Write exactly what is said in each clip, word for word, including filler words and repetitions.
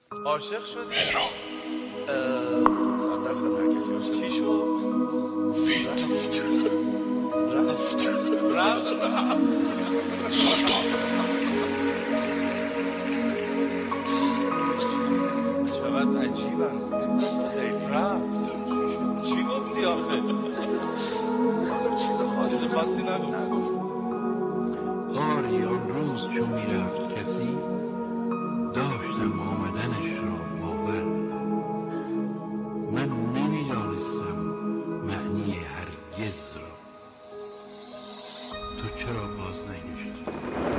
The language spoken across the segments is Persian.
عاشق شدی؟ صد درصد هر کسی عاشق چی شد؟ فیت رفت رفت سلطان چقدر عجیبن. خیلی رفت. چی گفتی آخه؟ چیز خاصی چیز خاصی نگفت. آری آن روز چون میرفت کسی داشتم آمدنش را باور. من نمیدانستم معنی هرگز را. تو چرا باز نگشت؟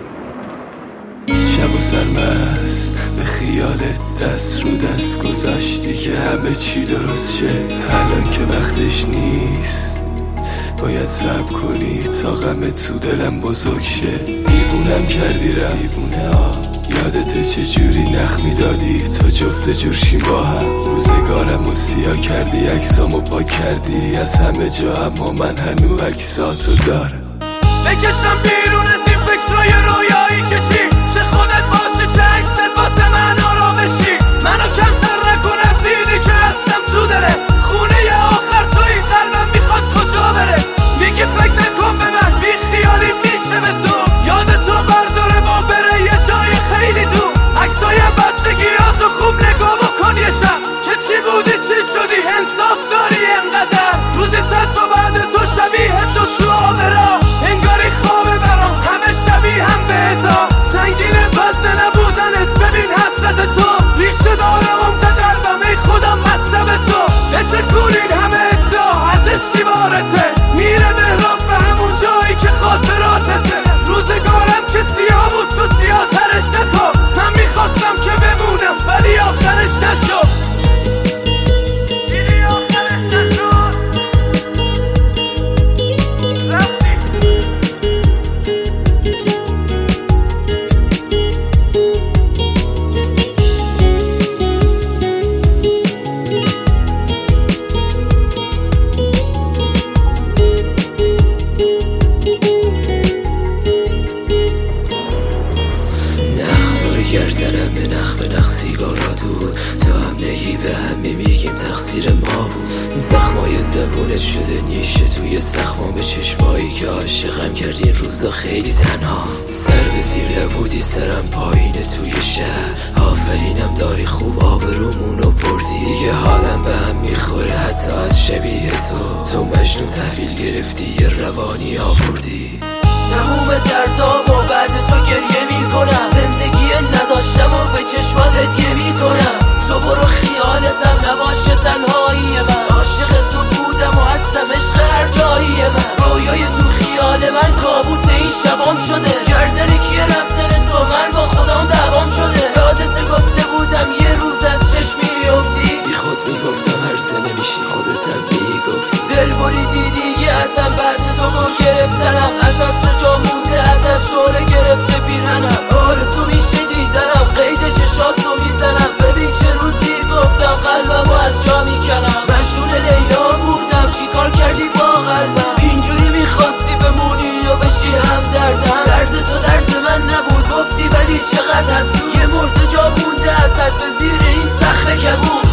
شب و سرمست به خیالت دست رو دست گذاشتی که همه چی درست شه. الان که وقتش نیست باید صبر کنی تا غم تو دلم بزرگ شه. دیوونم کردی را دیوونه ها، یادت چجوری نخ میدادی تا جفت جوشیم با هم. روزگارم و سیاه کردی، عکسامو پاک کردی از همه جا، اما من هنو عکساتو دارم. بکشم بیرون از این فکرای رویایی که چی چه خودت باشه چه عکست واسه من آرامشی. منو کمتر نکن از اینی که هستم تو دله خونه ی آخر توی قلبم میخواد کجا بره. میگی فکر نکن به من بی خیالی میشه به زور، یاد تو برداره و بره یه جای خیلی دور. عکسای بچگیاتو خوب نگاه بکن یه شب که چی بودی چی شدی، انصاف داری انقدر روزی صد تا بعد تو شبیه تو تو آبرا. انگاری خوابه برام همه شبیه هم بهتا، سنگینه وزن نبودنت ببین حسرت تو. ریشه داره عمق قلبم ای خدا مصب تو، بتکونین همه ادعا از اشتیبارته. میره مهراب به همون جایی که خاطراتته. روزگارم که سیاه بود تو سیاه ترش نکن. من میخواستم که بمونم ولی آخرش نشد. گردنم به نخ به نخ سیگارا دور، تو هم نگی به هم میگیم تقصیر ما بود. این زخمای زبونت شده نیشه توی زخما به چشمایی که عاشقم کردی. این روزا خیلی تنها سر به زیر نبودی سرم پایینه توی شهر. آفرینم داری خوب آبرومونو بردی، دیگه حالم به هم میخوره حتی از شبیه تو. تو مجنون تحویل گرفتی یه روانی آوردی. تموم دردامو بعد تو گریه میکنم، زندگی نداشتم و به چشمات هدیه میکنم. تو برو خیالتم نباشه تنهایی من، عاشق تو بودم و هستم عشق هر جایی من. رویای تو خیال من کابوس این شبام شده، گردن کیه رفتن تو من با خودم دوام شده. یادت گفته بودم یه روز از چشم میافتی، بی خود میگفتم هر سه نمیشی خودتم میگفتی. دل بریدی دیگه ازم بعد تو گل گرفتنم، ازت رجا مونده ازت شوره گرفته پیرهنم. آره تو میشه دیدنم قید چشاتو میزنم، ببین چه روزی گفتم قلبمو از جا میکنم. مشغول لیلا بودم چیکار کردی با قلبم، اینجوری میخواستی بمونی یا بشی هم دردم. درد تو درد من نبود گفتی ولی چقدر حسود، یه مرده جا مونده ازت به زیر این سقف کبود.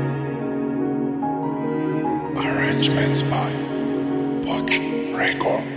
Arrangements by Buck Record.